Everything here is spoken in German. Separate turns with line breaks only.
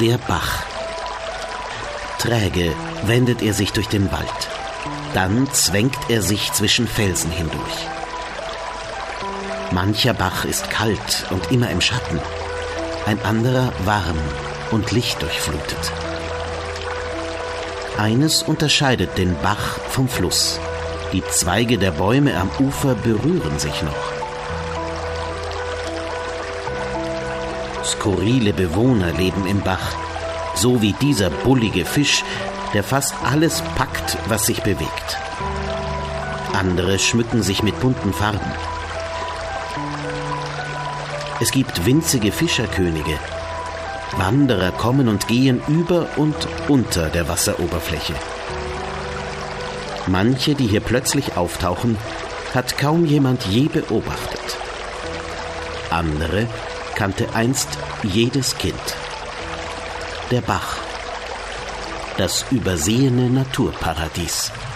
Der Bach. Träge wendet er sich durch den Wald. Dann zwängt er sich zwischen Felsen hindurch. Mancher Bach ist kalt und immer im Schatten, ein anderer warm und lichtdurchflutet. Eines unterscheidet den Bach vom Fluss. Die Zweige der Bäume am Ufer berühren sich noch. Skurrile Bewohner leben im Bach, so wie dieser bullige Fisch, der fast alles packt, was sich bewegt. Andere schmücken sich mit bunten Farben. Es gibt winzige Fischerkönige. Wanderer kommen und gehen über und unter der Wasseroberfläche. Manche, die hier plötzlich auftauchen, hat kaum jemand je beobachtet. Andere kannte einst jedes Kind. Der Bach, das übersehene Naturparadies.